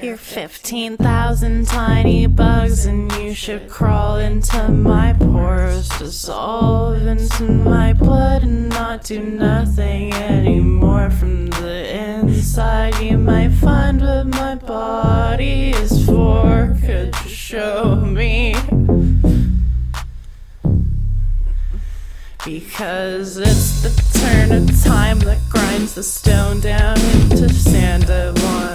You're 15,000 tiny bugs, and you should crawl into my pores, dissolve into my blood, and not do nothing anymore. From the inside you might find what my body is for. Could you show me? Because it's the turn of time that grinds the stone down into sand. I want